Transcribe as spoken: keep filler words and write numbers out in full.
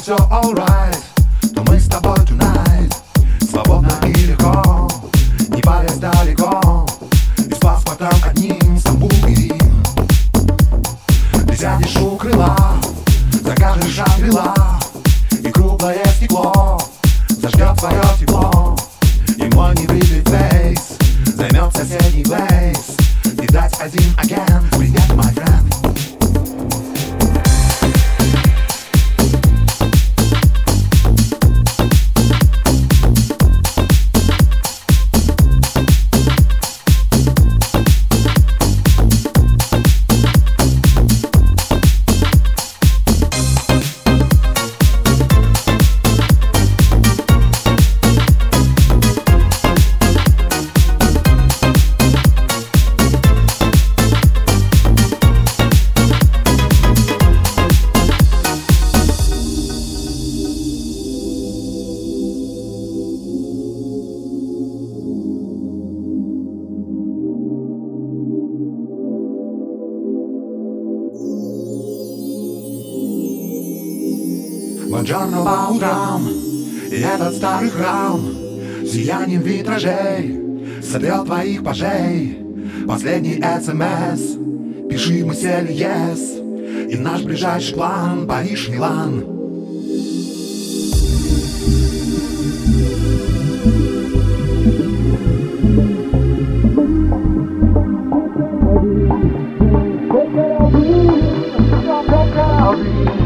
все alright, то мы с тобой tonight. Свободно и легко, не парясь далеко, и с паспортом одним Стамбул Берлин. Ты сядешь у крыла, закажешь шангрила, и круглое стекло зажгет твое тепло. И мой небритый фейс займет соседний глейс. Видать один агент, привет, my friend. Buongiorno по утрам, и этот старый храм сиянием витражей собрал твоих пажей. Последний смс, пиши, мы сели, yes. И наш ближайший план Париж, Милан. Take it, I'll be, take it, I'll be.